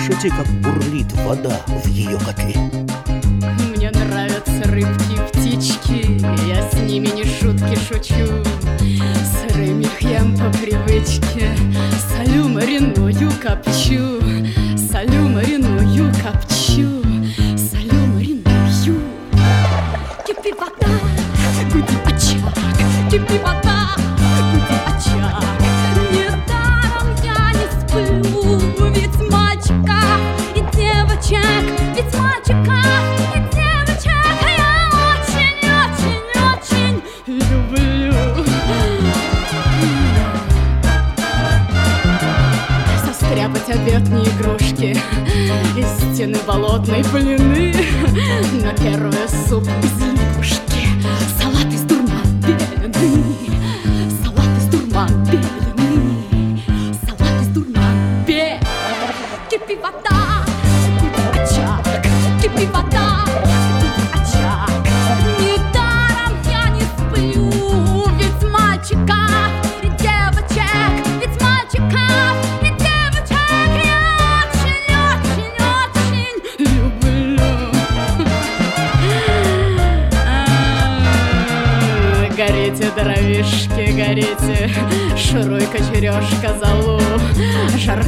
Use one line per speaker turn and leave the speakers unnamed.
Слышите, как бурлит вода в ее котле?
Мне нравятся рыбки и птички, я с ними не шутки шучу. Сырым их ем по привычке, солю, мариную, копчу. Солю, мариную, копчу. Солю, мариную. Кипи вода, гуди очаг. Кипи вода, гуди очаг. Недаром я не сплю, ведь мальчика и девочек, ведь мальчика и девочек я очень, очень, очень люблю. Состряпать обедные игрушки из стены болотной плены. На первый суп из лягушки, салат из дурман-белены, салат из дурман-белены, салат из дурман-белены. Кипи вода, гуди очаг, кипи вода, гуди очаг. Недаром я не сплю, ведь мальчика и девочек, ведь мальчика и девочек я очень, очень, очень люблю. Горите, дровишки, горите, шуруй, кочерёшка, золу. Жар